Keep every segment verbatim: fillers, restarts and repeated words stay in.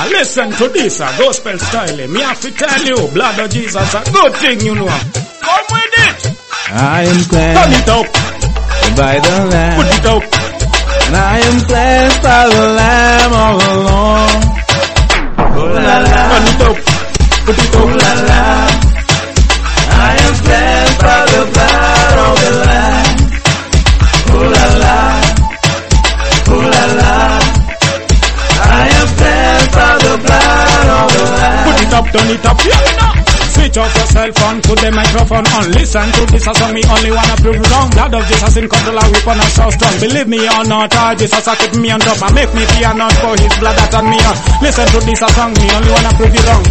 listen to this, a gospel style. Me have to tell you, blood of Jesus, a good thing, you know. Come with it. I am cleansed. Turn it up. By the Lamb. Put it up. And I am cleansed by the Lamb all along. Oh la la. Turn it up. Put it up. Oh la la. I am cleansed by the blood of the Lamb. Oh la la. Oh la la. I am cleansed by the blood of the Lamb. Put it up, turn it up, yeah, now. Switch off your cell phone, put the microphone on. Listen to this a song, me only wanna prove wrong. Blood of Jesus in control, I weapon and so strong. Believe me or not, ah, Jesus a keep me on top and make me fear not for his blood that turn me on. Listen to this a song, me only wanna prove you wrong.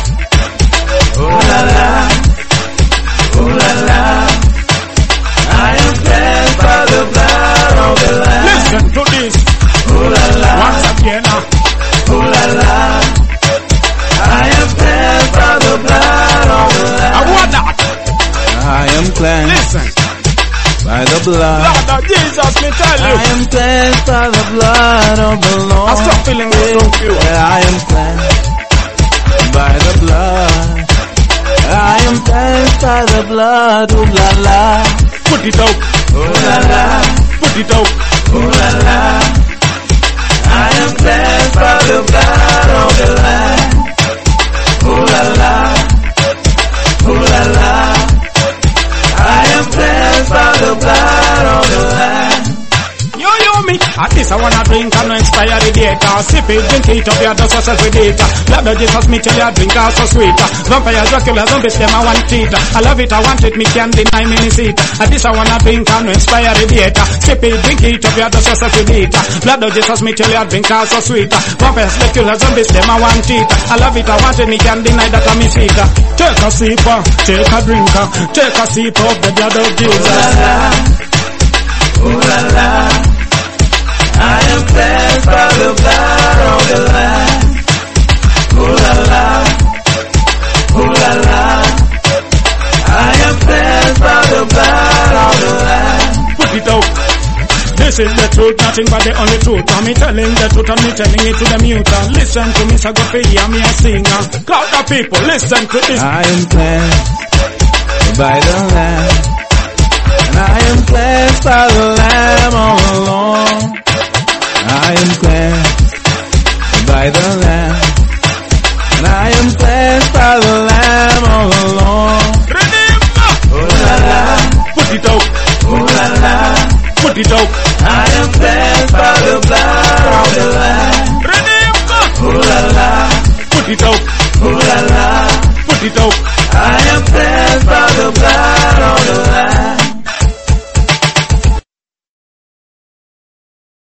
Oh la la, oh la la, I am cleansed by the blood of the Lamb. Listen to this. Oh la la, once again, ah. Oh la la, I am cleansed by the blood of the Lamb. I want that. I am cleansed. Listen. By the blood. Blood of Jesus, me tell you. I am cleansed by the blood of the Lord. I stop feeling so pure. Yeah, I am cleansed by the blood. I am cleansed by the blood. Oh la la. Put it out. Oh la la. Put it out. Oh la la. I am cleansed by the blood of the Lamb. Oh la la. Oh la la. I am cleansed by the blood of the Lamb. Yo, yo, me. At this I wanna drink and no inspire the data. Sip it, drink it up, you dust yourself with data. Blood of Jesus, me tell you, drink also sweet. Vampire, Dracula, zombies, them I want it. I love it, I want it, me can't deny me ni seat. At this I wanna drink and no inspire the data. Sip it, drink it up, you dust yourself with data. Blood of Jesus, me tell you, drink also sweet. Vampire, Dracula, zombies, them I want it. I love it, I want it, me can't deny that I'm sweet. Take a sip, take a drink, take a sip of the blood of Jesus. Oh la la, oh la la. I am cleansed by the blood of the Lamb. Oh la la, oh la la. I am cleansed by the blood of the Lamb. Put it out. This is the truth, nothing but the only truth. I'm telling the truth and me telling it to the mute. Listen to me, so go for hear me a singer. Crowd of people, listen to this. I am cleansed by the Lamb. And I am cleansed by the Lamb all along. I am cleansed by the Lamb. And I am cleansed by the Lamb all along. Oh la la. Put it out. Oh la la. Put it out. I am cleansed by the blood of the Lamb. Oh la la. Put it out. Oh la la. Put it out.